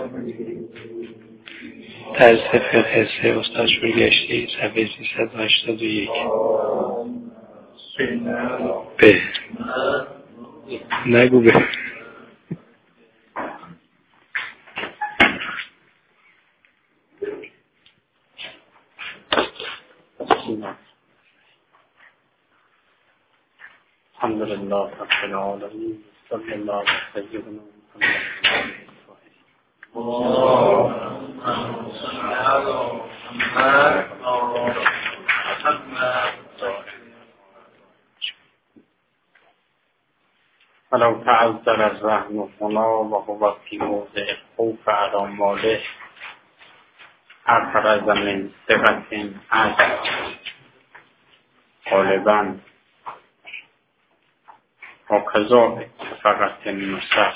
درس فقه 3 استاد شورگشتی صفحه 381. به نگو به الحمدلله رب العالمین صلی الله علی سیدنا ولو تعذر الرهن هنا وهو في موضع الخوف على ماله أفرز من ثقة عجل غالبا وكذا فقط النصر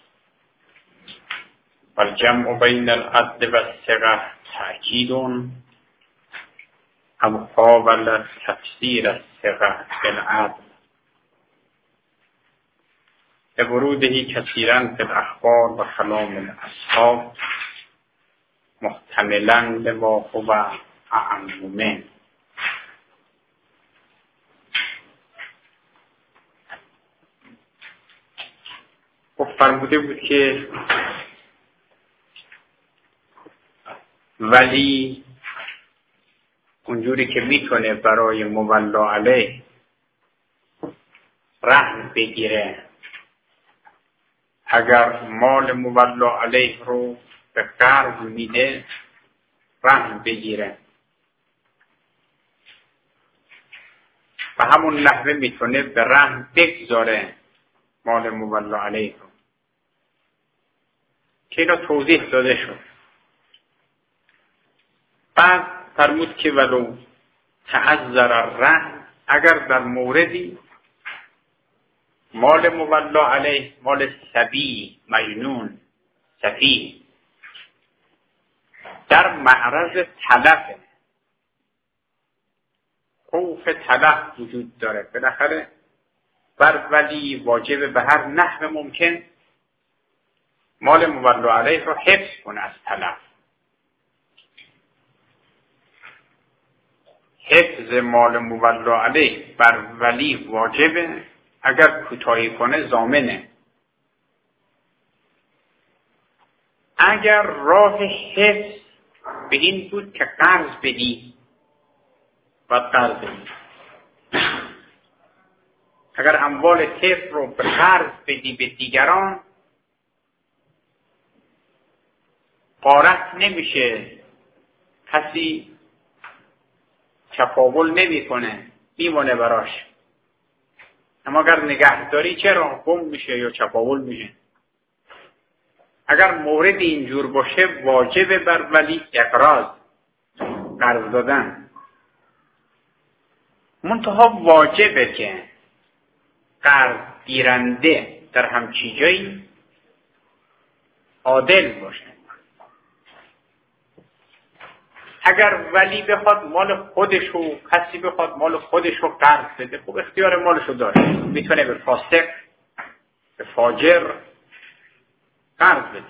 والجمع بين العدل والثقة تأكيد أو قابل تفسير الثقة بالعدل لوروده كثيرا في الأخبار وكلام الأصحاب محتملا لما هو أعم منه. فرموده بود که ولی اونجوری که میتونه برای مولا علیه رهن بگیره، اگر مال مولا علیه رو به قرض میده رهن بگیره و همون لحظه میتونه به رهن بگذاره مال مولا علیه رو که اینا توضیح داده شد. بعد فرمود که ولو تعذر الرهن، اگر در موردی مال مولا علیه مال سبی مجنون سفیه در معرض تلفه، خوف تلف وجود داره، بالاخره بر ولی واجب به هر نحو ممکن مال مولا علیه رو حفظ کنه از تلف. حفظ مال مولا علیه بر ولی واجبه، اگر کوتاهی کنه ضامنه. اگر راه حفظ به این بود که قرض بدی و قرض بدی، اگر اموال طفل رو به قرض بدی به دیگران غارت نمیشه، کسی چپاول نمی کنه، میمونه براش. اما اگر نگهداری چرا گم میشه یا چپاول میشه. اگر مورد اینجور باشه واجب بر ولی اقراض قرض دادن، منتها واجبه که قرض گیرنده در همچی جایی عادل باشه. اگر ولی بخواد مال خودشو، کسی بخواد مال خودشو قرض بده، خب اختیار مالشو داره، میتونه به فاسق به فاجر قرض بده.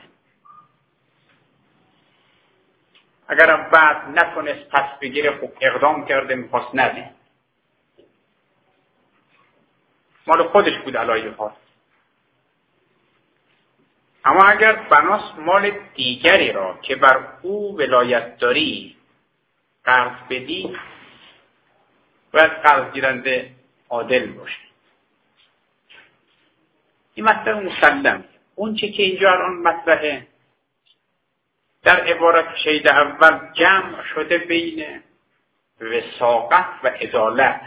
اگرم بعد نتونست پس بگیره، خب اقدام کرده میخواست نده، مال خودش بود علایه خواست. اما اگر بناس مال دیگری را که بر او ولایت داری قرض بدی، باید قرض گیرنده عادل باشه. این مطلب مسلم. اون چه که اینجا الان مطرحه در عبارت شید اول جمع شده بین وثاقت و عدالت.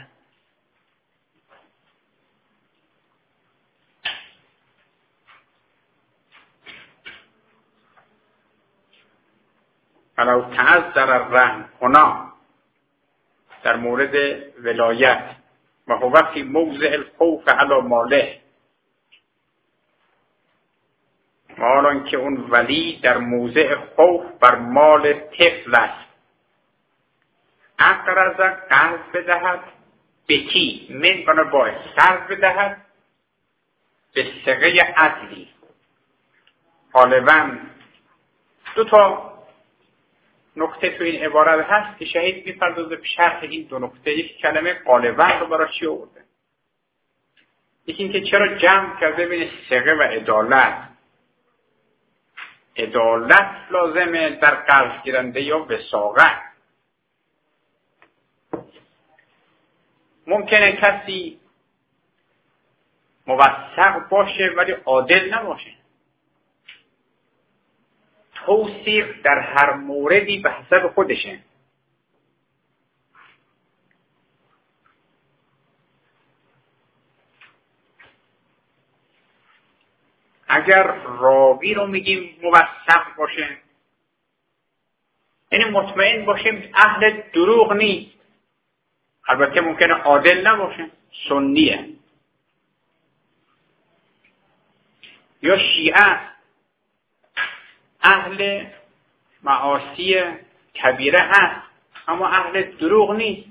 ولو تعذر الرهن هنا در مورد ولایت و هو فی موضع الخوف علی ماله، مالان که اون ولی در موضع خوف بر مال طفل است، اقرض قرض بدهد به کی؟ من بنا باید قرض بدهد به ثقه عدلی، غالبا دو تا نکته تو این عبارت هست که شهید می‌پردازه به شرح این دو نکته. یک کلمه غالباً رو براش چی آورده؟ یکی اینکه چرا جمع کرده بین ثقه و عدالت. عدالت لازمه در قرض گیرنده یا وثاقت. ممکنه کسی موثق باشه ولی عادل نباشه. توثیق در هر موردی به حسب خودشه. اگر راوی رو میگیم موثق باشه، یعنی مطمئن باشیم اهل دروغ نیست. البته ممکنه عادل نباشه، سنیه یا شیعه، اهل معاصی کبیره هست اما اهل دروغ نیست،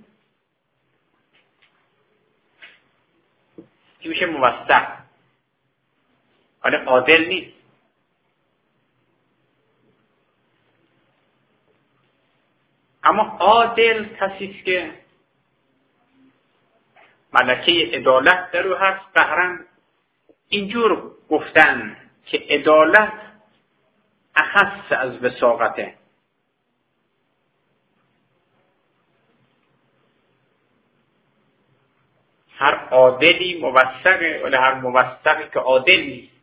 که میشه موثق، ولی عادل نیست. اما عادل کسی است که ملکه عدالت در او هست. قهرا اینجور گفتن که عدالت اخص از وثاقته. هر عادلی موثقه ولی هر موثقی که عادل نیست.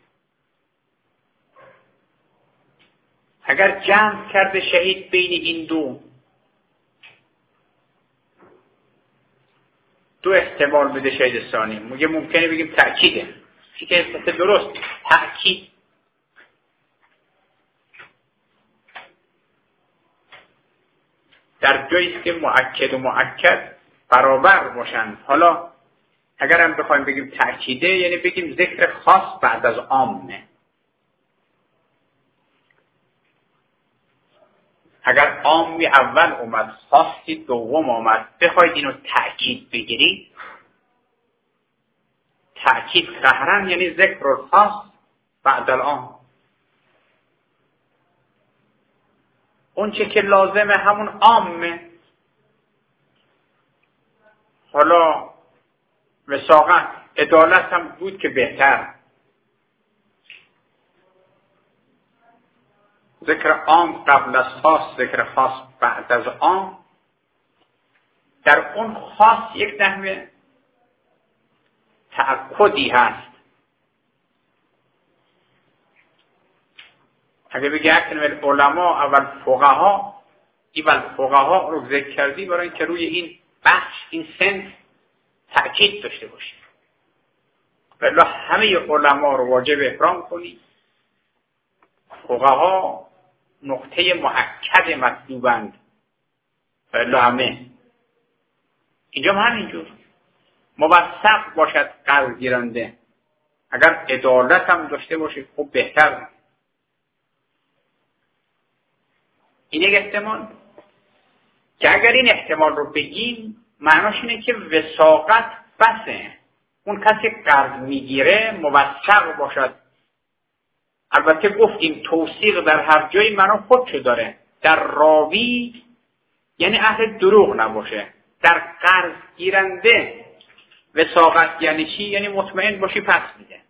اگر جمع کرده شهید بین این دو احتمال بده شهید ثانی، ممکنه بگیم تأکیده، که اسمت درست تأکید. در جاییست که مؤکد و مؤکد برابر باشن. حالا اگر هم بخوایم بگیم تأکیده، یعنی بگیم ذکر خاص بعد از عامه. اگر عامی اول اومد، خاصی دوم آمد، بخواید اینو تأکید بگیرید، تأکید قهرن یعنی ذکر الخاص بعد العام. اون چه که لازمه همون عامه. حالا وثاقت، عدالت هم بود که بهتر. ذکر عام قبل از خاص، ذکر خاص بعد از عام. در اون خاص یک نحوه تأکدی هست. اگه بگه اکنون العلماء اول فقها، اول فقها رو ذکر کردی برای اینکه روی این بخش، این سن تأکید داشته باشه. ولی همه علما رو واجب احترام کنی. فقها نقطه مؤکد مطلوبند، ولی همه اینجا هم همینجور موثق باشد قرض گیرنده. اگر عدالت هم داشته باشه خب بهتر. این یک احتمال که اگر این احتمال رو بگیم معناش اینه که وثاقت بسه. اون کسی قرض میگیره موثق باشد. البته گفتیم توثیق در هر جایی معنا خودشو داره. در راوی یعنی اهل دروغ نباشه. در قرض گیرنده وثاقت یعنی چی؟ یعنی مطمئن باشی پس میده.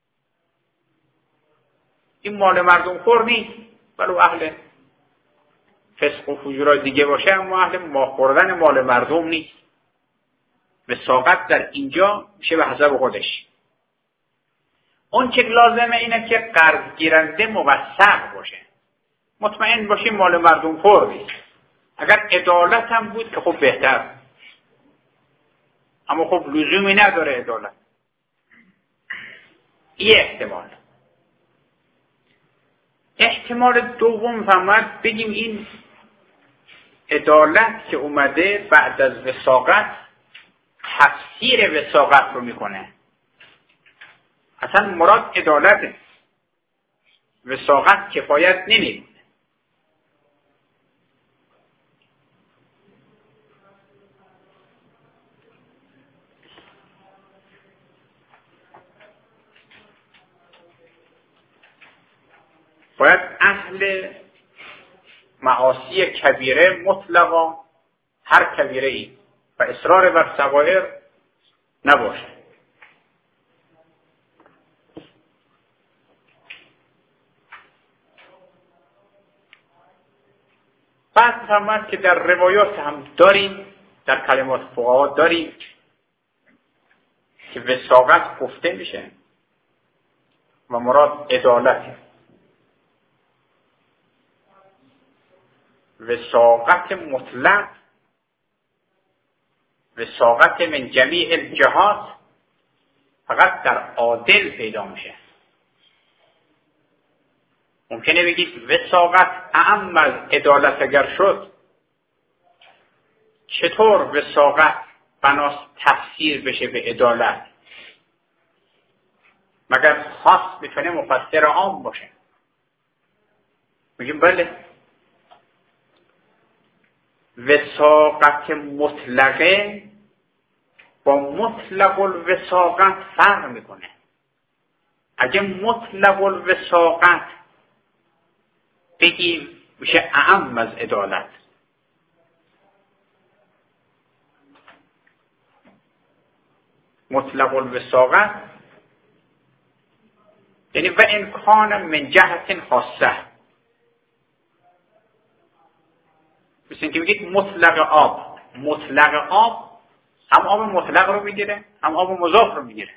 این مال مردم خور نیست، ولو اهل فسق و فجور دیگه باشه، اما اهل خوردن مال مردم نیست. وثاقت در اینجا میشه به حسب خودش. اون چه لازمه اینه که قرض گیرنده موثق باشه، مطمئن باشی مال مردم خور نیست. اگر عدالت هم بود که خب بهتر، اما خب لزومی نداره عدالت. یه احتمال. احتمال دوم فهمد بگیم این عدالت که اومده بعد از وثاقت تفسیر وثاقت رو میکنه. اصلا مراد عدالته، وثاقت کفایت نمیکنه. باید اهل معاصی کبیره مطلقا هر کبیره ای و اصرار بر صغائر نباشه. بعد فرمود که در روایات هم داریم، در کلمات فقها داریم که وساقت گفته میشه و مراد عدالته. وساقت مطلق، وساقت من جمیع الجهات فقط در عادل پیدا میشه. ممکنه بگید وساقت اعم از عدالت اگر شد، چطور وساقت بناس تفسیر بشه به عدالت؟ مگر خاص بتونه مفسر عام باشه؟ میگیم بله، وساقت مطلقه با مطلق الوساقت فرق میکنه. اگه مطلق الوساقت بگیم میشه اعم از عدالت. مطلق الوساقت یعنی و امکان من جهت خاصه. مثل اینکه بگید مطلق آب، مطلق آب هم آب مطلق رو میگیره هم آب مضاف رو میگیره.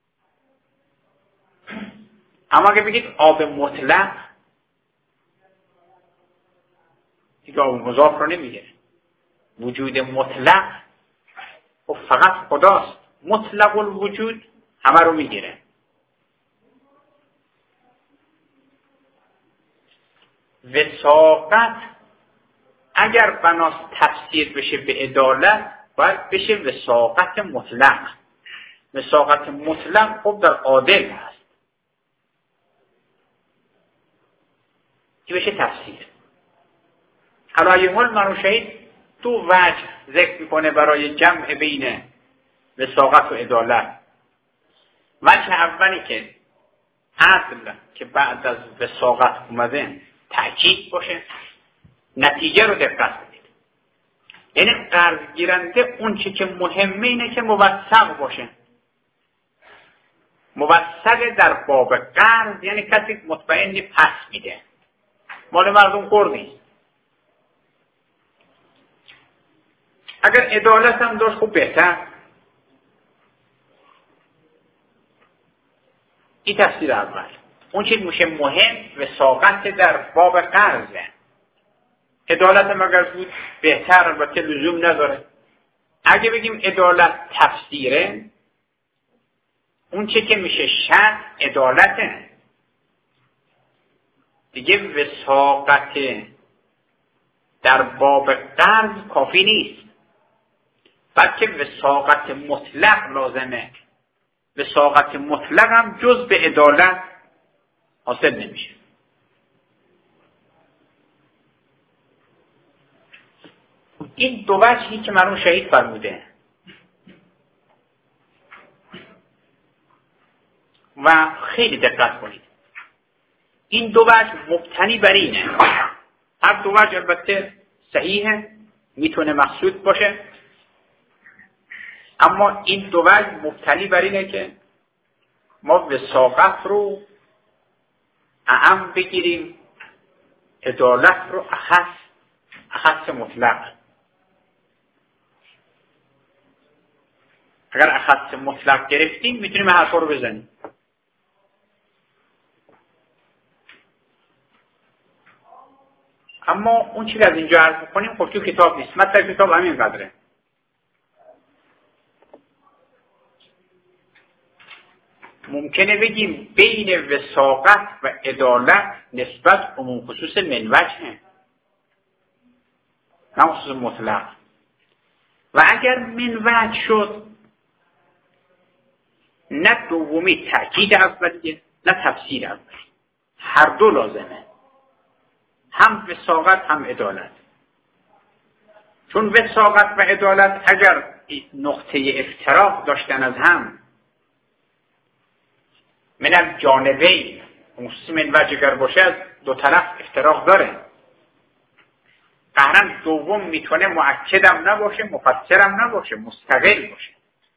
اما اگه بگید آب مطلق دیگه آب مضاف رو نمیگیره. وجود مطلق و فقط خداست، مطلق الوجود همه رو میگیره. وساقت اگر بناس تفسیر بشه به عدالت باید بشه وساقت مطلق. وساقت مطلق خب در عادل هست که بشه تفسیر. علایه حال منوشهید دو وجه ذکر میکنه برای جمع بین وساقت و عدالت. وجه اولی که عدل که بعد از وساقت اومده تأکید باشه، نتیجه رو دقت کنید. یعنی قرض گیرنده اون چی که مهمه اینه که موثق باشه. موثق در باب قرض یعنی کسی مطمئنی پس میده، مال مردم خور نیست. اگر عدالت هم داشت خوب بهتر. این تفسیر اول. اون چیز میشه مهم وساقت در باب قرضه. عدالت هم اگر بود بهتر، البته لزوم نداره. اگه بگیم عدالت تفسیره، اون چه که میشه شرط عدالته دیگه. وساقت در باب قرض کافی نیست، بلکه وساقت مطلق لازمه. وساقت مطلق هم جز به عدالت حاصل نمیشه. این دو وجهی که مرحوم شهید فرموده و خیلی دقت کنید، این دو وجه مبتنی بر اینه. هر دو وجه البته صحیحه، میتونه مقصود باشه، اما این دو وجه مبتنی بر اینه که ما وساقت رو اعم بگیریم، عدالت رو اخص مطلق. اگر اخص مطلق گرفتیم میتونیم حرفا رو بزنیم. اما اون چی که از اینجا عرض می‌کنیم خب تو کتاب نیست. مطلب کتاب همین قدره. ممکنه بگیم بین وساقت و عدالت نسبت عموم خصوص من وجهه، نه خصوص مطلق. و اگر من وجه شد، نه دومی تأکید اولیه نه تفسیر اولی، هر دو لازمه، هم وساقت هم عدالت. چون وساقت و عدالت اگر نقطه افتراق داشتن از هم، من الجانبین خصوص من وجه اگر باشه از دو طرف افتراق داره. قهرن دوم میتونه مؤکدم نباشه، مفسرم نباشه، مستقل باشه.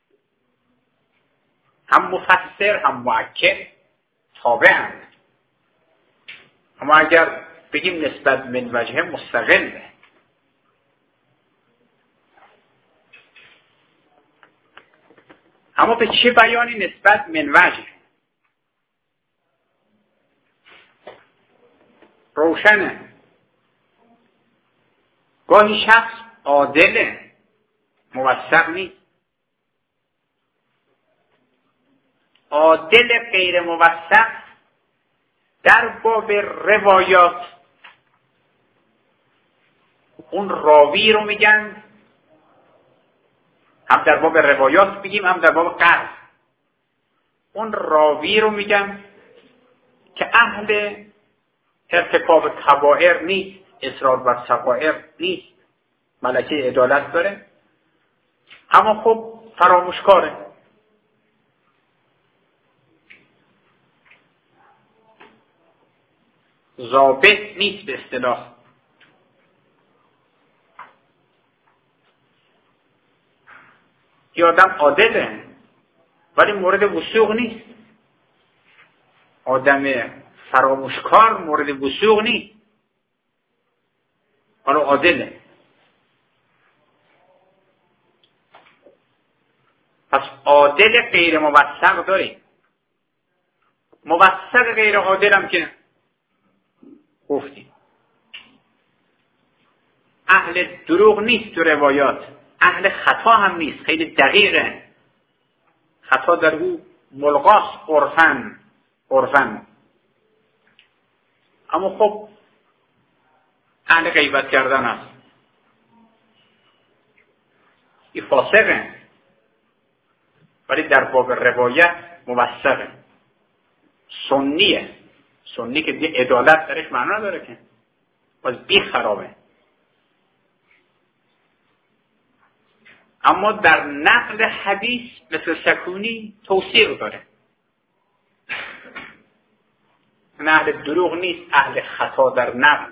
هم مفسر هم مؤکد تابعند. اما اگر بگیم نسبت من وجه مستقله. اما به چه بیانی نسبت من وجه؟ روشنه. گاهی شخص عادل موثق نیست. عادل غیر موثق در باب روایات اون راوی رو میگن، هم در باب روایات بگیم هم در باب قرض، اون راوی رو میگن که اهل ارتکاب کبائر نیست، اصرار بر صغائر نیست، ملکه عدالت داره، اما خب فراموشکاره. ضابط نیست به اصطلاح. یه آدم عادله ولی مورد وثوق نیست. آدم فراموشکار مورد وثوق نیست، حالا عادله. پس عادل غیر موثق داریم. موثق غیر عادل هم که گفتیم اهل دروغ نیست تو روایات، اهل خطا هم نیست، خیلی دقیقه. خطا در او ملغاست عرفن. اما خب اهل غیبت کردن است. این فاسقه ولی در باب روایت موثقه. سنیه. سنی که دیگه عدالت درش معنا داره که باز بی خرابه. اما در نقل حدیث مثل سکونی توثیق داره. اهل دروغ نیست، اهل خطا در نقل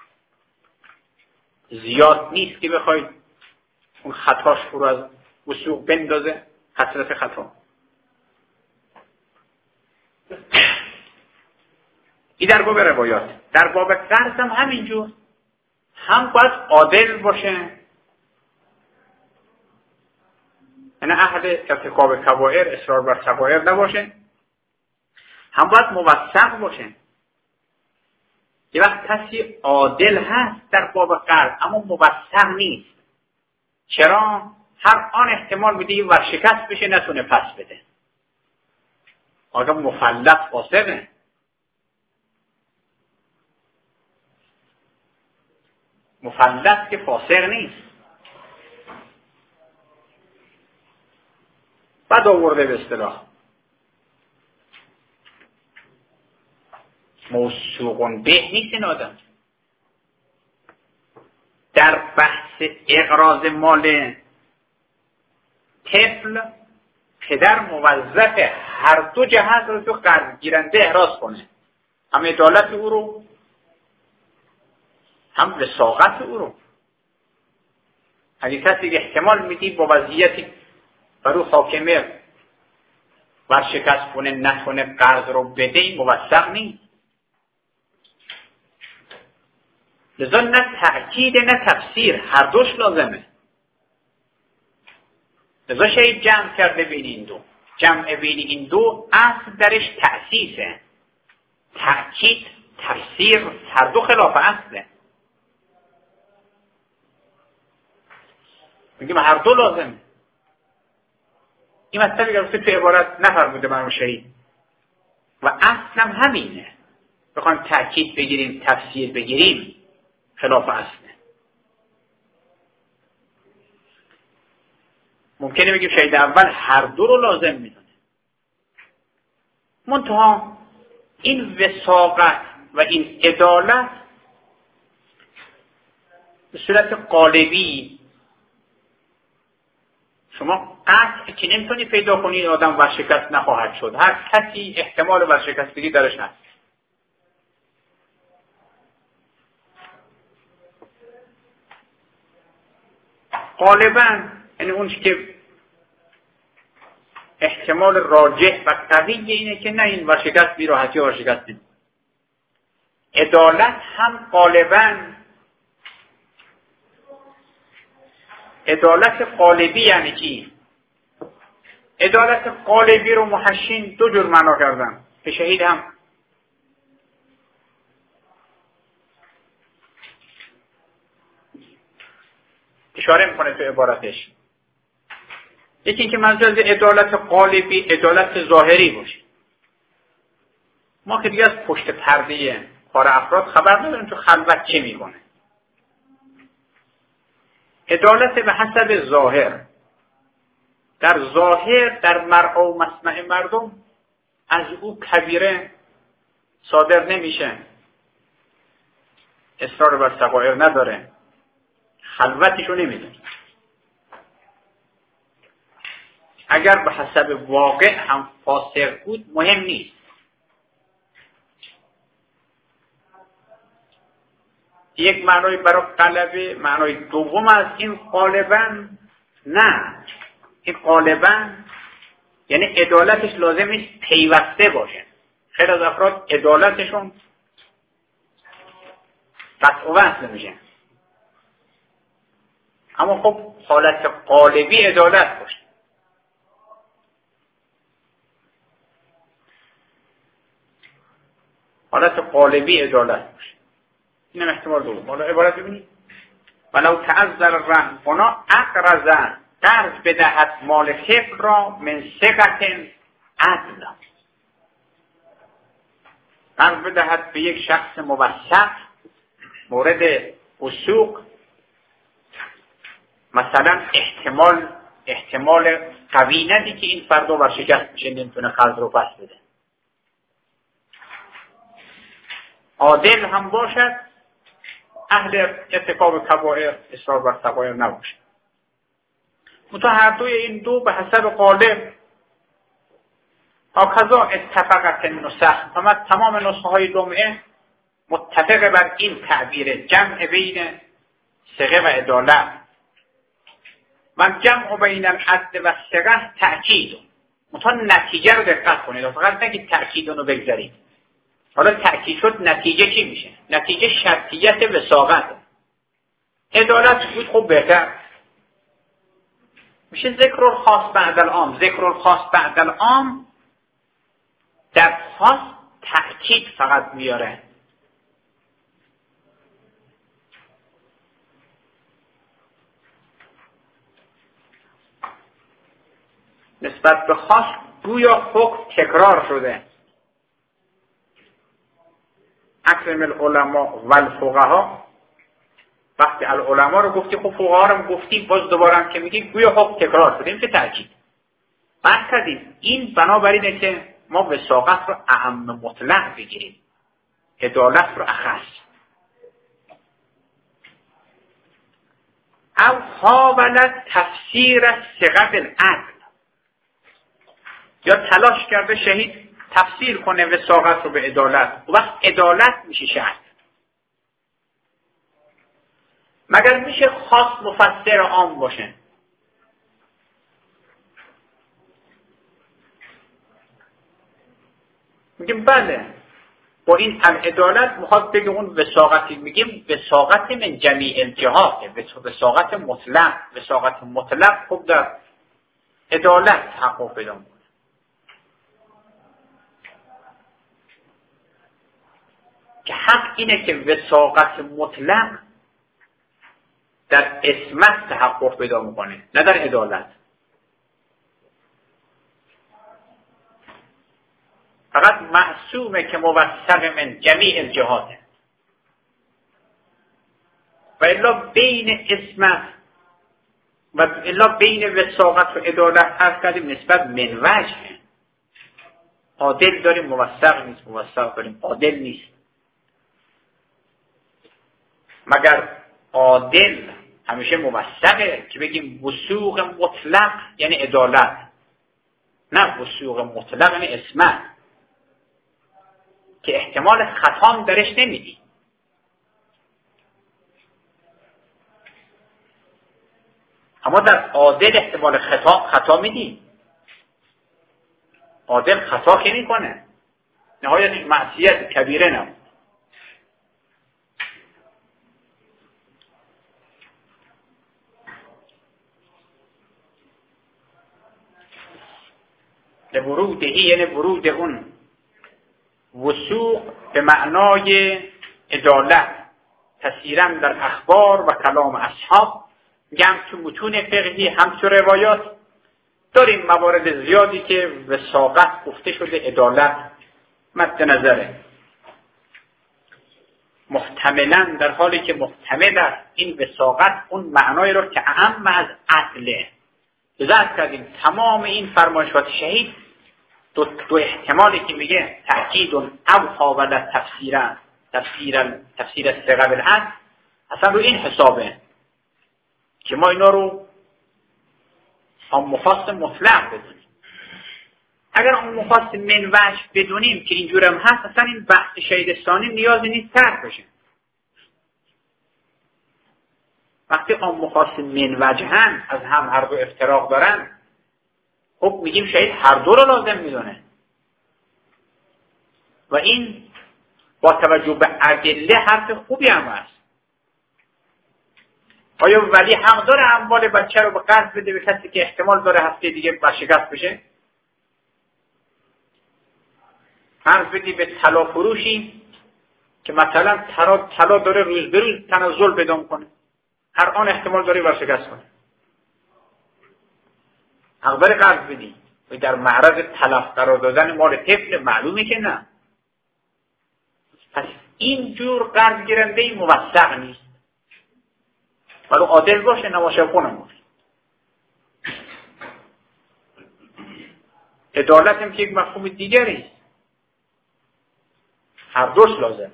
زیاد نیست که بخواید اون خطاش رو از وثوق بندازه، حسرت خطا. این در باب روایات. در باب قرض هم همینجور، هم باید عادل باشه، یعنی اهل ارتکاب کبائر اصرار بر صغائر نباشه، هم باید موثق باشه. یه وقت کسی عادل هست در باب قرض اما موثق نیست. چرا؟ هر آن احتمال میده یه ورشکست بشه نتونه پس بده. آدم مفلس فاسقه. مفلس که فاسق نیست. بعد آورده به اصطلاح موثوقون به نیست این آدم. در بحث اقراض مال طفل پدر موظف هر دو جهت رو تو قرض گیرنده احراز کنه، هم عدالت او رو هم وثاقت او رو. اگه کسی احتمال میدی با وضعیتی برو حاکمه ورشکست کنه نتونه قرض رو بده، این موثق نیست. لذا نه تأکید نه تفسیر، هر دوش لازمه. لذا شاید جمع کرده بین این دو. جمع بین این دو اصل درش تأسیسه. تأکید تفسیر هر دو خلاف اصله. میگیم هر دو لازمه. این مطلبی که تو عبارت نفرموده مرحوم شهید و اصلم همینه. بخوایم تأکید بگیریم تفسیر بگیریم خلاف اصله. ممکنه بگیم شهید اول هر دو رو لازم میدونه، منتها این وثاقت و این عدالت به صورت قالبی شما قطع که نمیتونی پیدا کنی آدم ورشکست نخواهد شد. هر کسی احتمال ورشکستگی درش هست. غالبا یعنی اون که احتمال راجح و قوی اینه که نه این ورشکست بی راحتی ورشکست نمی. عدالت هم غالبا عدالت قالبی یعنی چی؟ عدالت قالبی رو محشین دو جور معنا کردن که شهید هم اشاره میکنه تو عبارتش. یکی اینکه منظور از عدالت قالبی عدالت ظاهری باشه. ما که دیگه از پشت پرده کار افراد خبر نداریم تو خلوت چه میکنه. عدالت به حسب ظاهر، در ظاهر در مرعا و مسمع مردم از او کبیره صادر نمیشه، اصرار بر صغائر نداره، خلوتشو نمیدونه. اگر به حسب واقع هم فاسق بود مهم نیست. یک معنای برای غلبه، معنای دوم از این غالبا نه، این غالبا یعنی عدالتش لازم نیست پیوسته باشه. خیلی از افراد عدالتشون قطع و وصل میشه، اما خب حالت قالبی عدالت باشه. حالت قالبی عدالت باشه. اینم احتمال دوم. حالا عبارت ببینید. ولو تعذر الرهن اقرض قرض بدهد مال حق را من ثقة عدل. قرض بدهد به یک شخص موثق مورد وثوق، مثلا احتمال قوی ندی که این فرد ورشکست میشه نمیتونه قرض رو پس بده. عادل هم باشد، اهل ارتکاب کبائر اصرار بر صغائر نباشد. منتها هر دوی این دو به حسب غالب هکذا اتفقت النسخ، تمام نسخه های لمعه متفق بر این تعبیر جمع بین ثقه و عدالت و جمع بین العدل و ثقه تأکید. منتها نتیجه رو دقت کنید، فقط نگید تأکید رو بگذارید. حالا تأکید شد نتیجه چی میشه؟ نتیجه شرطیت وثاقت. عدالت بود خب بهتر میشه ذکر الخاص بعد العام. ذکر الخاص بعد العام در خاص تأکید فقط میاره. نسبت به خاص گویا حکم تکرار شده. اکرم العلماء و الفقها، وقتی العلماء رو گفتی خب فقها رو گفتی، باز دوباره هم که میگی گویا حکم تکرار شده. این که تأکید بحث کردیم. این بنابراینه که ما وثاقت رو اعم مطلق بگیریم، عدالت رو اخص. او حاولت تفسیر ثقة العدل، یا تلاش کرده شهید تفسیر کنه وثاقت رو به عدالت. و وقت عدالت میشه شرط. مگر میشه خاص مفسر عام باشه؟ میگیم بله، با این العدالت میخواد بگه اون وثاقتی، میگیم وثاقت من جمیع الجهات، وثاقت مطلق. وثاقت مطلق خب در عدالت تحقق پیدا میکنه. که حق اینه که وثاقت مطلق در عصمت تحقق پیدا میکنه، نه در عدالت. فقط معصومه که موثق من جمیع الجهاته. و الا بین عصمت و الا بین وثاقت و عدالت حرف کردیم نسبت من وجه. عادل داریم موثق نیست، موثق داریم عادل نیست. مگر عادل همیشه موثقه که بگیم وثوق مطلق یعنی عدالت، نه وثوق مطلق یعنی عصمت که احتمال خطا درش نمیدی. اما در عادل احتمال خطا میدیم. عادل خطا که میکنه، نهایتش معصیت کبیره نه. لورودهی یعنی ورود اون وثوق به معنای عدالت تسیرا در اخبار و کلام اصحاب. هم تو متون فقهی هم تو روایات داریم موارد زیادی که وثاقت گفته شده عدالت مد نظره. محتملا در حالی که محتمل است این وثاقت اون معنای رو که اعم از عدله. ذکر کردیم تمام این فرمایشات شهید دو احتمالی که میگه تأکید او حاول تفسیر الثقه بالعدل اصلا رو این حسابه که ما اینا رو هم مخاص مطلق بدونیم. اگر اون مخاص من وجه بدونیم که اینجور هم هست، اصلا این بحث شهیدستانی نیازی نیست ترک بشه. وقتی اون مخاص من وجه هم از هم هر دو افتراق دارن، خب میگیم شهید هر دو رو لازم میدونه و این با توجه به ادله حرف خوبی هم هست. آیا ولی حق داره اموال بچه رو به قرض بده به کسی که احتمال داره هفته دیگه برشکست بشه؟ قرض بدی به طلا فروشی که مثلا طلا داره روز به روز تنزل پیدا کنه، هر آن احتمال داره برشکست کنه. حق داره قرض بدی و در معرض تلف قرار دادن مال طفل؟ معلومه که نه. پس این جور قرض گیرنده موثق نیست، ولی عادل باشه نباشه خونم باشه. عدالت هم که یک مفهوم دیگری است، هر دوش لازمه.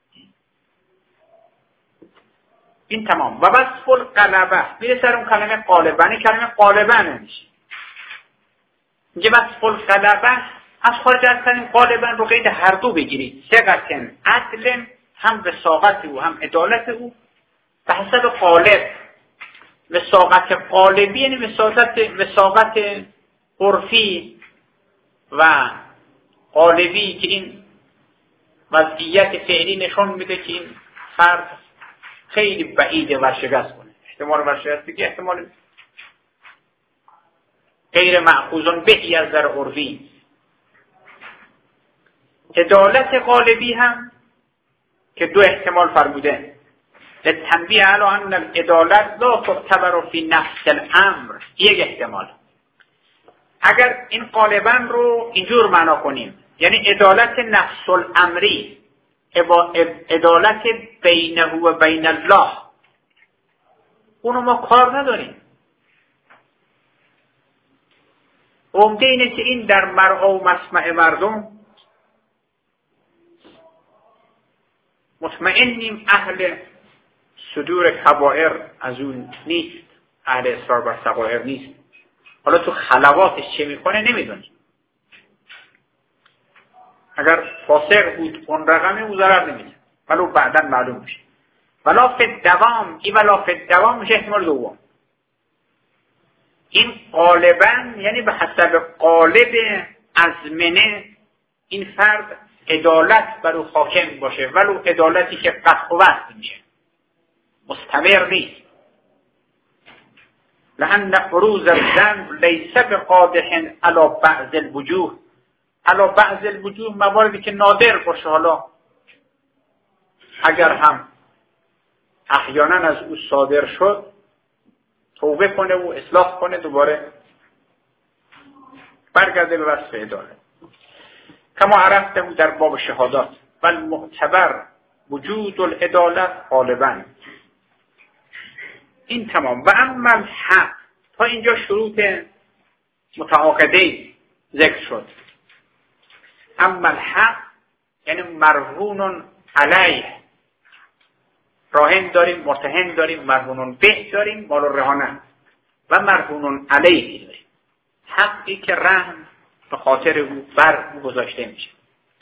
این تمام. و وصف القلبه میره سر اون کلمه قالبن. کلمه قالبن میشه میگه وصف القلبه از خارج از کلمه قالبن رو قید هر دو بگیرید. ثقة عدل، هم وثاقت او هم عدالت او به حسب قالب. وثاقت قالبی یعنی وثاقت عرفی و قالبی که این وضعیت فعلی نشون میده که این فرد خیلی بعیده ورشکست کنه. احتمال ورشکستی که احتمال غیر مأخوذ بهی از در عرفی. عدالت قالبی هم که دو احتمال فرموده. للتنبیه علی ان العدالت لا تعتبر فی نفس الامر. یک احتمال. اگر این قالبا رو اینجور معنا کنیم، یعنی عدالت نفس الامری، عدالت بینه و بین الله، اونو ما کار نداریم. عمده اینه که این در مرعا و مسمع مردم مطمئنیم اهل صدور کبائر از اون نیست، اهل اصرار بر صغائر نیست. حالا تو خلواتش چه میکنه نمیدونیم. اگر فاسق بود اون رقمی او ضرر نمیده، ولو بعدا معلوم میشه. ولا فی الدوام، این ولا فی الدوام میشه احتمال دوم. این غالبا یعنی به حسب قالب ازمنه این فرد عدالت بر او حاکم باشه، ولو عدالتی که قطع و وصل میشه، مستمر نیست. لأن عروض الذنب لیس بقادح علی بعض الوجوه. علی بعض الوجوه مواردی که نادر باشه، حالا اگر هم احیانا از او صادر شد توبه کنه و اصلاح کنه، دوباره برگرده به وصف عدالت. کما عرفته در باب شهادات والمعتبر وجود العدالت غالبا. این تمام. و اما الحق، تا اینجا شروط متعاقده ذکر شد. اما الحق یعنی مرهون علیه، راهن داریم، مرتهن داریم، مرهون به داریم، مال رهانه و مرهون علیه داریم. حقی که رهن به خاطر او بر گذاشته میشه.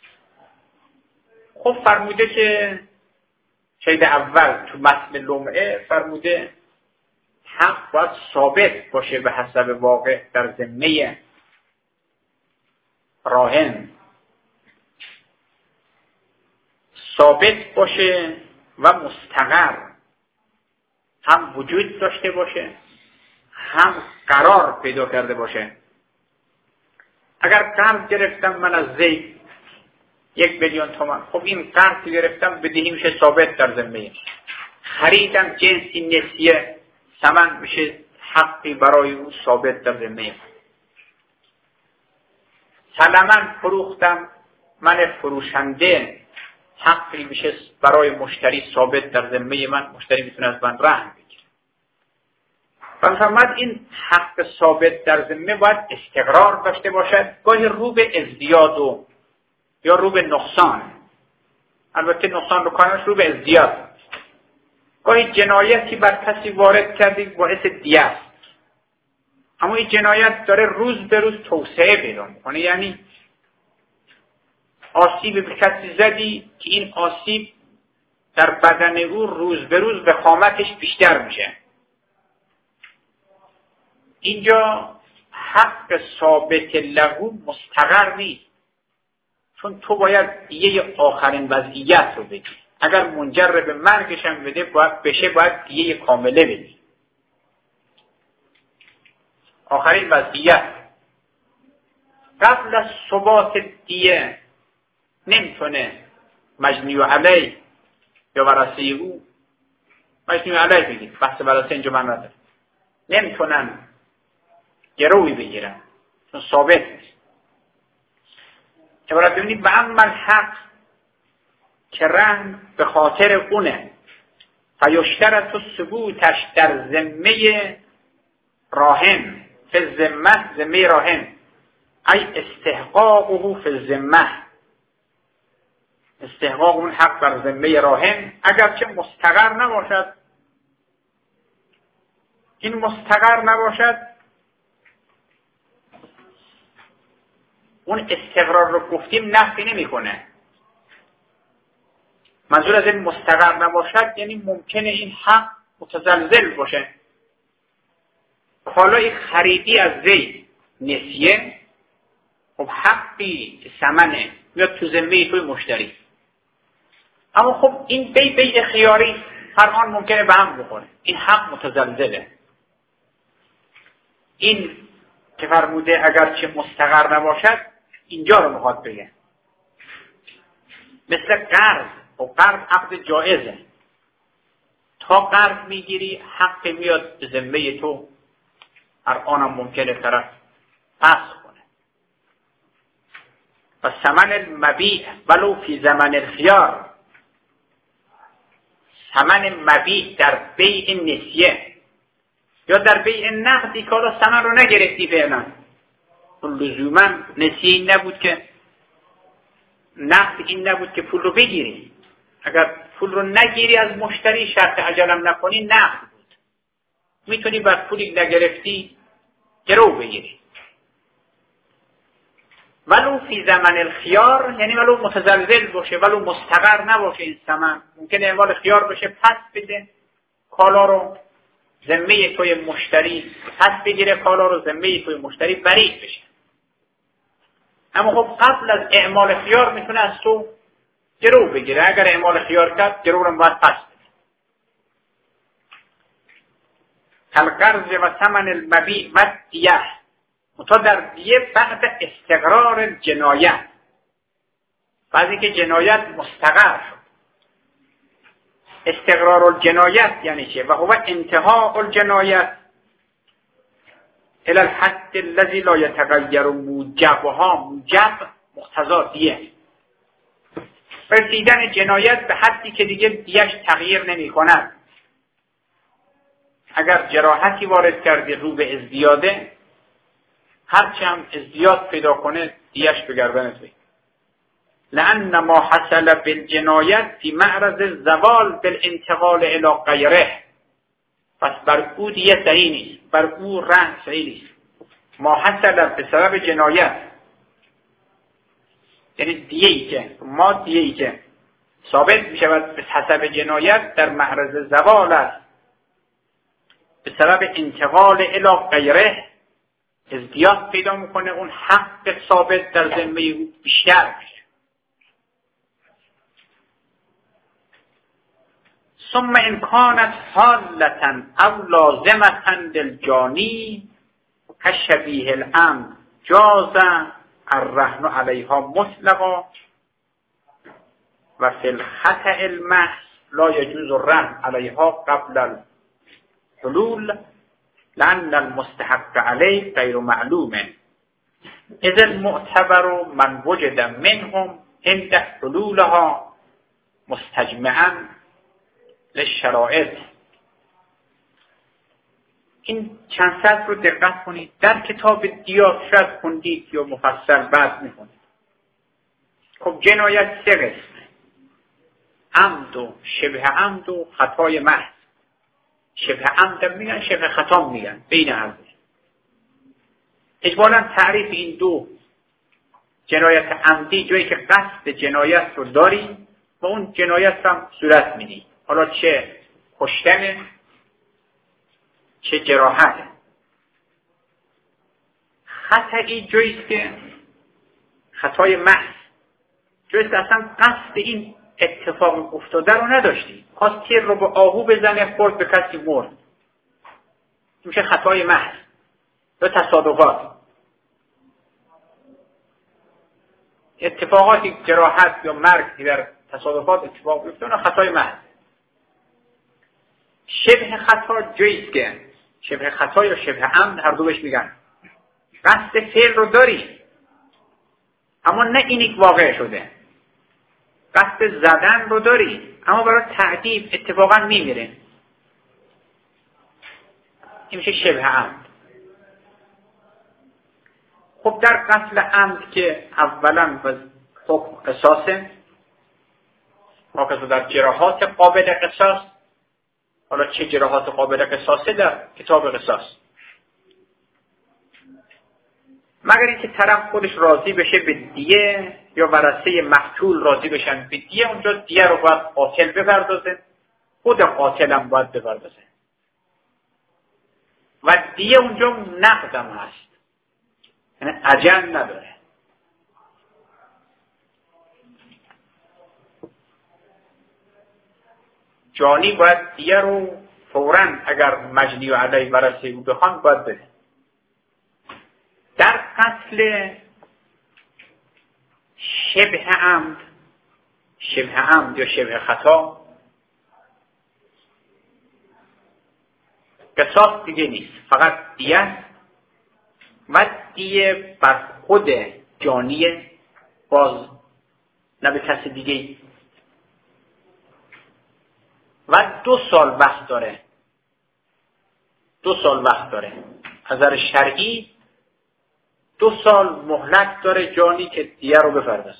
خب فرموده که شهید اول تو متن لمعه فرموده حق باید ثابت باشه به حسب واقع در ذمه راهن، ثابت باشه و مستقر، هم وجود داشته باشه هم قرار پیدا کرده باشه. اگر قرض گرفتم من از زید 1 میلیون تومان، خب این قرض گرفتم بدهی میشه ثابت در ذمه. خریدم جنسی نسیه ثمن میشه حقی برای او ثابت در ذمه. سلمن فروختم من فروشنده حقی میشه برای مشتری ثابت در ذمه من، مشتری میتونه از من رهن بگیره. فرمود این حق ثابت در ذمه باید استقرار داشته باشد، گاهی رو به ازدیاد و یا رو به نقصان، البته نقصان رو کارش رو به ازدیاد، گاهی جنایتی بر کسی وارد کردی باعث دیه است، اما این جنایت داره روز به روز توسعه پیدا میکنه، یعنی آسیب به کسی زدی که این آسیب در بدن او روز به روز وخامتش بیشتر میشه. اینجا حق ثابت لهو مستقر نیست، چون تو باید دیه آخرین وضعیت رو بدی. اگر منجر به مرگش هم بده باید دیه کامله بدی. آخرین وضعیت قبل از ثبات دیه نمیتونه مجنی علیه یا ورثه او، مجنی علیه بگید، بحث ورثه اینجا من نداره، نمیتونن گروی بگیرن چون ثابت نیست. عبارت ببینید به اما الحق که رهن به خاطر اونه فیشترط ثبوتش در ذمه راهن فی الذمه، ذمه راهن ای استحقاقه فی الذمه، استحقاق اون حق در ذمه راهن اگرچه مستقر نباشد. این مستقر نباشد اون استقرار رو گفتیم نفی نمیکنه. منظور از این مستقر نباشد یعنی ممکنه این حق متزلزل باشه. کالای خریدی از زید نسیه، خب حقی که ثمنه میاد تو ذمه توی مشتری، اما خب این بی خیاری هر آن ممکنه به هم بخوره، این حق متزلزله. این که فرموده اگرچه مستقر نباشد اینجا رو میخواد بگه. مثل قرض، و قرض عقد جایزه، تا قرض میگیری حق میاد به ذمه تو، هر آنم ممکنه طرف پس کنه. و ثمن المبیع ولو فی زمن الخیار، ثمن مبیع در بیع نسیه یا در بیع نقدی که حالا ثمن رو نگرفتی فعلا، اون لزوما نسیه این نبود که نقد این نبود که پول رو بگیری، اگر پول رو نگیری از مشتری شرط عجلم نکنی نقد بود، میتونی بر پولی نگرفتی گرو بگیری. ولو فی زمن الخیار یعنی ولو متزلزل باشه، ولو مستقر نباشه این ثمن، ممکنه اعمال خیار بشه پس بده کالا رو ذمه توی مشتری، پس بگیره کالا رو ذمه توی مشتری برید بشه. اما خب قبل از اعمال خیار میتونه از تو گرو بگیره، اگر اعمال خیار کرد گرو رو باید پس بده. کالقرض و ثمن المبیع و دیه، تا در دیه بعد استقرار جنایت، بعضی که جنایت مستقر شد. استقرار الجنایت یعنی چه؟ و هو انتهاء الجنایت الى الحد الذي لا يتغير موجبها، موجب مقتضا دیه، رسیدن جنایت به حدی که دیگه دیهش تغییر نمی کند. اگر جراحتی وارد کردی رو به ازدیاده، هرچه هم ازدیاد پیدا کنه دیهش به گردنت بگیر. لأن ما حصل بالجنایت فی معرض الزوال بالانتقال الى غیره، پس بر او دیه صحیح نیست، بر او رهن صحیح نیست. ما حصل به سبب جنایت یعنی دیه‌ای که ثابت می شود به حسب جنایت در معرض زوال است، به سبب انتقال الی غیره ازدیاد پیدا میکنه، اون حق ثابت در ذمه او بیشتر میشه. ثم ان کانت حالة او لازمة للجانی کشبیه الامر جاز الرهن علیها مطلقا و فی الخطأ المحض لا یجوز الرهن علیها قبل الحلول لأن المستحق علیه غیر معلوم اذ المعتبر من وجد منهم عند حلولها مستجمعا للشرائط. این چند سطر رو دقت کنید. در کتاب دیا شاید خوندید یا مفصل بعد میخونید. خب جنایت سه قسمه: عمد و شبه عمد و خطای محض. شبه عمد میگن، شبه خطا میگن، بین هر دو. اجمالا تعریف این دو: جنایت عمدی جایی که قصد جنایت رو داری و اون جنایت هم صورت میدی، حالا چه کشتنه چه جراحته. خطایی جاییست که خطای محض، جاییست اصلا قصد این اتفاق افتاده رو نداشتی، خواست تیر رو به آهو بزنه، خورد به کسی مرد، میشه خطای محض. یا تصادفات، اتفاقاتی جراحت یا مرگ در تصادفات اتفاق افتاده خطای محض. شبه خطا جاییست که شبه خطا یا شبه عمد هر دو بهش میگن، قصد فعل رو داری اما نه اینی که واقع شده، قصد زدن رو داری اما برای تعذیب اتفاقا میمیره، این میشه شبه عمد. خب در قتل عمد که اولا حکم قصاصه، واقعا در جراحات قابل قصاص، حالا چه جراحات قابل قصاصه در کتاب قصاص، مگر اینکه طرف خودش راضی بشه به دیه یا ورثه مقتول راضی بشن به دیه، اونجا دیه رو باید قاتل بپردازه، خود قاتل هم باید بپردازه و دیه اونجا نقدم هست، یعنی اجل نداره. جانی باید دیه رو فوراً اگر مجنی و علیه ورثه او بخوان باید بده. در قتل شبه عمد یا شبه خطا قصاص دیگه نیست، فقط دیه و دیه بر خود جانیه، باز نه به کس دیگه، و 2 سال وقت داره. 2 سال وقت داره از نظر شرعی، 2 سال مهلت داره جانی که دیه رو بپردازه.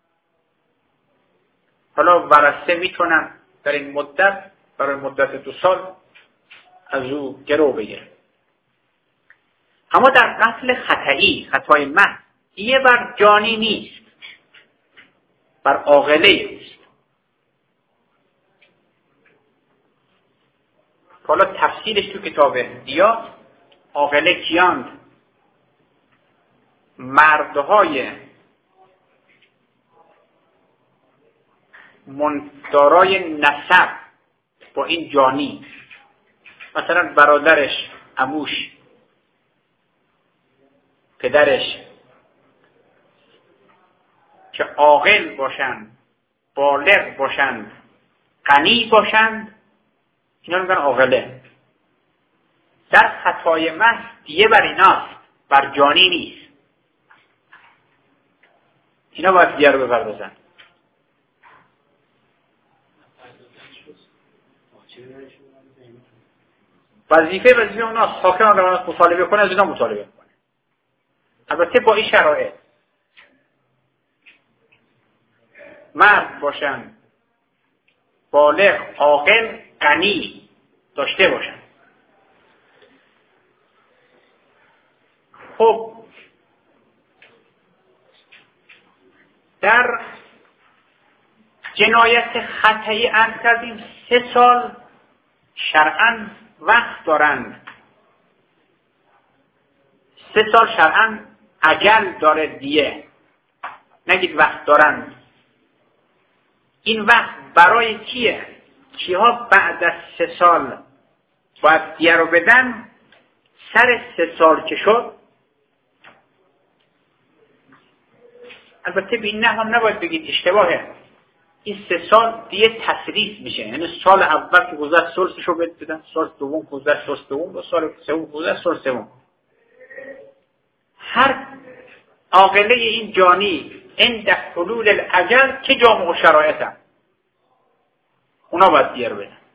حالا ورثه میتونن در این مدت، برای مدت 2 سال از او گرو بگیرن. اما در قتل خطایی، خطای محض، دیه بر جانی نیست، بر عاقله است. حالا تفصیلش تو کتاب دیا، عاقله کیاند؟ مردهای دارای نسب با این جانی، مثلا برادرش، عموش، پدرش، که عاقل باشند، بالغ باشند، غنی باشند، اینا میگن عاقله. در خطای محض دیه بر ایناست، بر جانی نیست. اینا باید دیه رو بپردازن. وظیفه اونا حاکم روایت مطالبه کنه، از اینا مطالبه کنه، البته با این شرایط: مرد باشن، بالغ، عاقل، غنی داشته باشن. خب در جنایت خطایی عرض کردیم 3 سال شرعاً وقت دارند، 3 سال شرعاً اجل داره دیه، نگید وقت دارند. این وقت برای کیه؟ کیها بعد از 3 سال باید دیه رو بدن؟ سر 3 سال که شد، البته به این نحو هم نباید بگید، اشتباهه. این 3 سال دیه تسریع میشه، یعنی سال اول که گذشت ثلثش رو بدن، سال دوم گذشت ثلث دوم، و سال سوم گذشت ثلث سوم. هر عاقله این جانی عند حلول الاجل که جامع و شرایطن، اونا باید دیه رو بدن.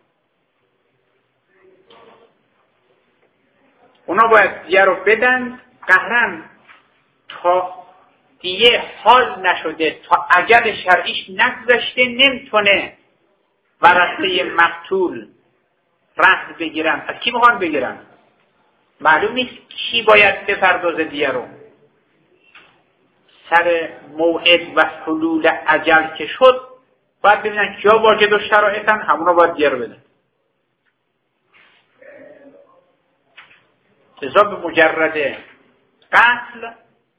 اونا باید دیه رو بدن قهرن، تا دیه حال نشده، تا اجل شرعیش نگذشته، نمیتونه ورثه مقتول رهن بگیرن. از کی میخوان بگیرن؟ معلوم نیست کی باید بپردازه دیه رو. سر موعد و حلول اجل که شد باید ببینن کیا واجد و شرایطن، همونا باید دیه رو بدن. لذا به مجرد قتل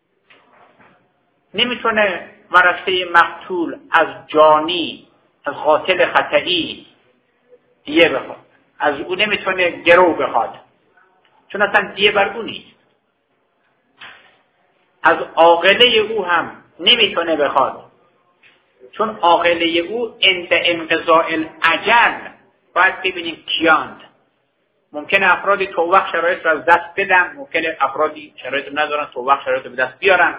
نمیتونه ورثه مقتول از جانی، از قاتل خطئی دیه بخواد، از او نمیتونه گرو بخواد، چون اصلا دیه بر او نیست. از عاقله او هم نمیتونه بخواد، چون عاقله او عند انقضاء الاجل باید ببینیم کیاند. ممکنه افرادی تو وقت شرایط رو از دست بدن، ممکنه افرادی شرایط رو ندارن تو وقت شرایط رو به دست بیارن.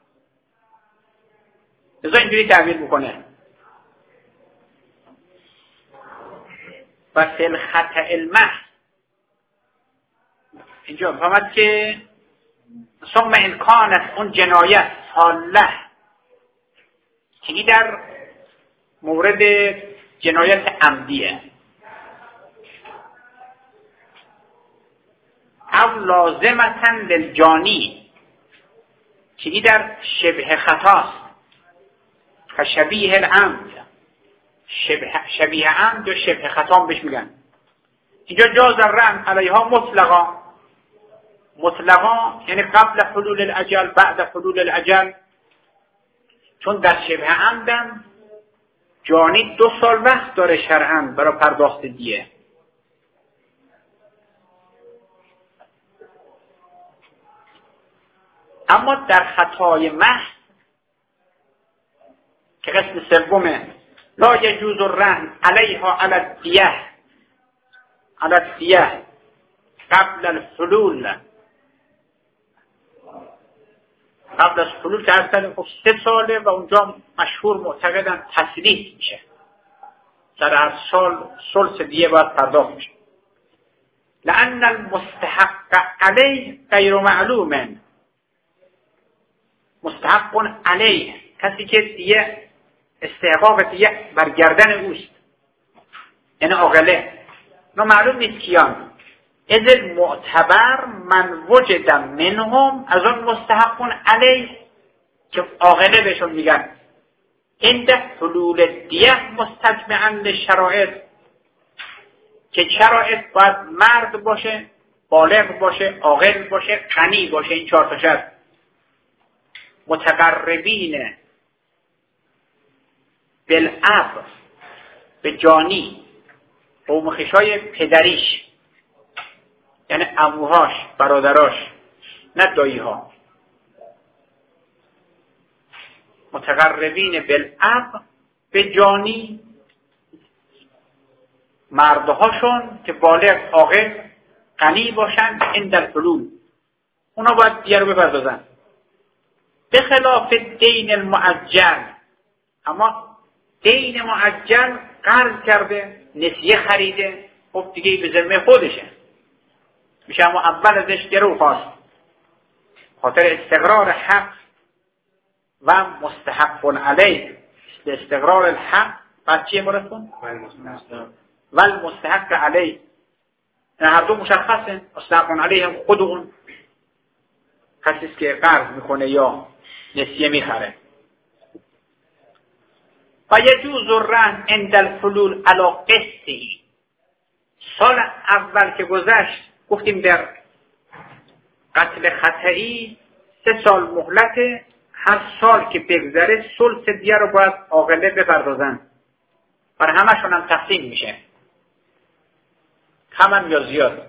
لذا اینجوری تعبیر میکنه و فی الخطأ المحض. اینجا فهمد که ثم امکانت اون جنایت حاله که در مورد جنایت عمدیه، او لازمتا للجانی که در شبه خطاست، شبیه العمد، شبیه عمد یا شبه خطا بهش میگن. اینجا جاز الرهن علیها مطلقا یعنی قبل حلول الاجل بعد حلول الاجل، چون در شبه عمدم جانی 2 سال وقت داره شرعاً برای پرداخت دیه. اما در خطای محض که قسم سومه، لا یجوز الرهن علیها علی الدیه قبل الحلول. قبل از حلول که اصلا 3 ساله و اونجا مشهور معتقدن تسلیح میشه، سر هر سال ثلث دیه باید پرداخت میشه. لأن المستحق علیه غیر معلوم، مستحق علیه کسی که دیه استحقاق دیه برگردن اوست، یعنی عاقله، نه معلوم نیست کیان. اذ المعتبر من وجد منهم، از اون مستحقون علیه که عاقله بهشون میگن، عند حلول دیه مستجمعا للشرائط، که شرایط باید مرد باشه، بالغ باشه، عاقل باشه، غنی باشه. این 4 تا شرط. متقربین بالاب، به جانی، قوم خویشای پدریش، یعنی عموهاش، برادراش، نه داییها. متقربین بالاب، به جانی، مردهاشون که بالغ، عاقل، غنی باشن. عند الحلول اونا باید دیگه رو بپردازن. به خلاف دین المعجل، اما دین معجل قرض کرده، نسیه خریده، خب دیگه به ذمه خودشه، میشه اما اول ازش گرو خواست، خاطر استقرار حق و مستحق علیه. استقرار الحق بعد چیه مرتون؟ و المستحق علیه، این هر دو مشخصه. مستحق علیه هم خود اون کسیست که قرض میکنه یا نسیه میخره. و یجوز الرهن عند الحلول علی قسطه، سال اول که گذشت گفتیم در قتل خطئی 3 سال مهلت، هر سال که بگذره ثلث دیه رو باید عاقله بپردازن. برای همشون هم تقسیم میشه، کم یا زیاد.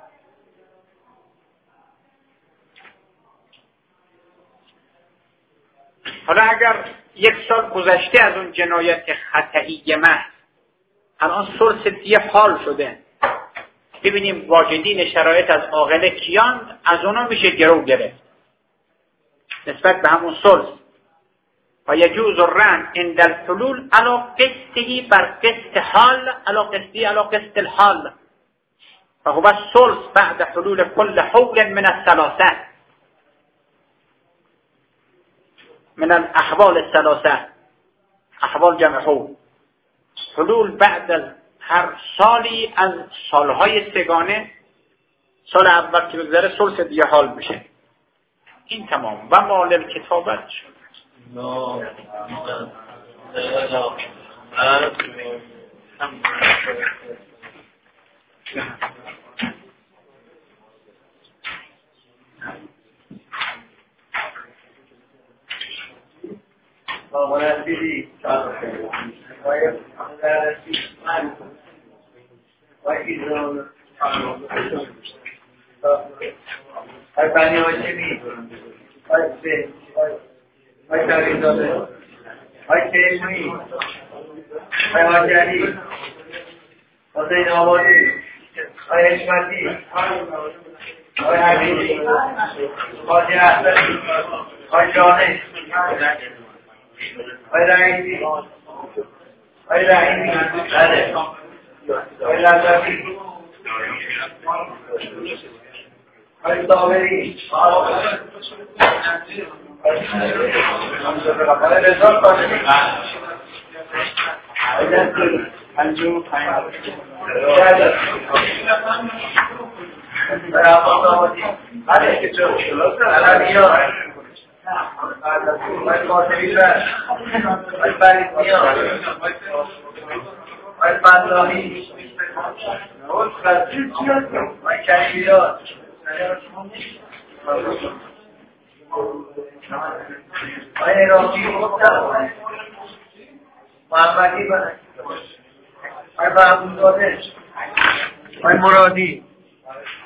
حالا اگر 1 سال گذشته از اون جنایت خطئی محض، الان ثلث دیه حال شده، ببینیم واجدین شرایط از عاقله کیان، از اونا میشه گرو گرفت نسبت به همون ثلث. و یجوز الرهن عند الحلول علی قسطه بر قسط حال علی قسطه علی قسط الحال و هو الثلث بعد حلول كل حول من الثلاثه من الاحوال الثلاثه، احوال جمع حول، حلول بعد از هر سالی از سالهای سگانه، سال اول که بگذره ثلث دیگه حال میشه. این تمام. و مال کتابت مرتبی های بنی هاشمی های سه های تقییداده های کشمی های حاجری حسین آبادی های حشمتی های حبیبی حاجی احسانی های جانش های رئیسی های رحیمی های لطفی های صابری های رضا قاسمی های دستوری انجوم های عباس آبادی علمیان های قاسمی بر های بریدنیان های فضلامی های کشمیرات های عراقی محمدی های محمودزاده های مرادی